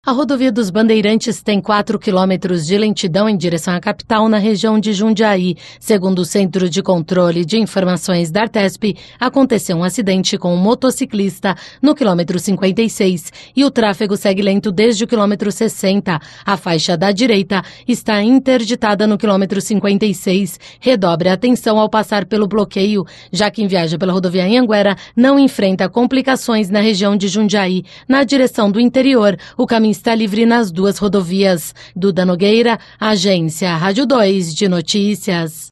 A rodovia dos Bandeirantes tem 4 quilômetros de lentidão em direção à capital na região de Jundiaí. Segundo o Centro de Controle de Informações da Artesp, aconteceu um acidente com um motociclista no quilômetro 56 e o tráfego segue lento desde o quilômetro 60. A faixa da direita está interditada no quilômetro 56. Redobre a atenção ao passar pelo bloqueio, já quem viaja pela rodovia Anhanguera não enfrenta complicações na região de Jundiaí. Na direção do interior, o caminho está livre nas duas rodovias. Duda Nogueira, Agência Rádio 2 de Notícias.